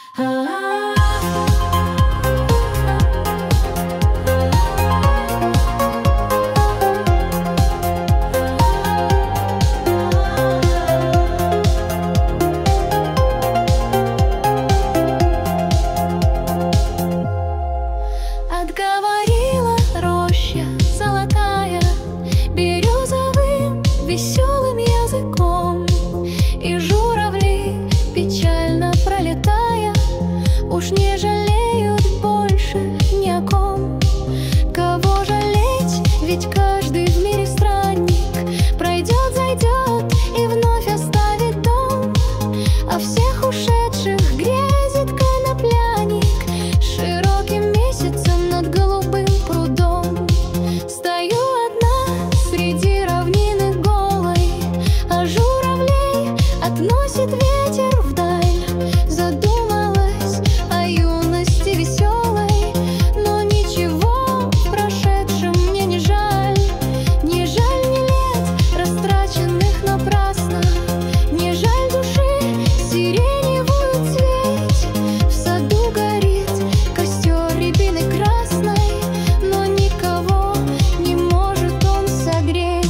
Отговорила роща золотая березовым веселым языком, и журавли, печально пролетая, уж не жалеют больше ни о ком. Кого жалеть, ведь каждый в мире странник пройдет, зайдет и вновь оставит дом, а всех ушедших грезит конопляник широким месяцем над голубым прудом. Стою одна среди равнины голой, а журавлей относит ветер вдаль. Задумалась о юности веселой, но ничего в прошедшем мне не жаль. Не жаль ни лет, растраченных напрасно, не жаль души сиреневую цветь. В саду горит костер рябины красной, но никого не может он согреть.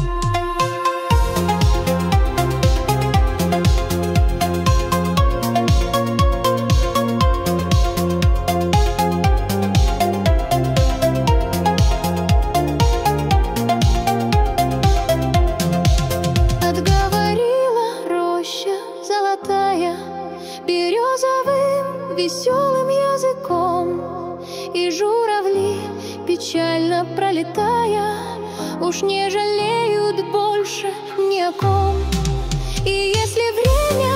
Отговорила роща золотая березовым веселым языком, и журавли, печально пролетая, уж не жалеют больше ни о ком. И если время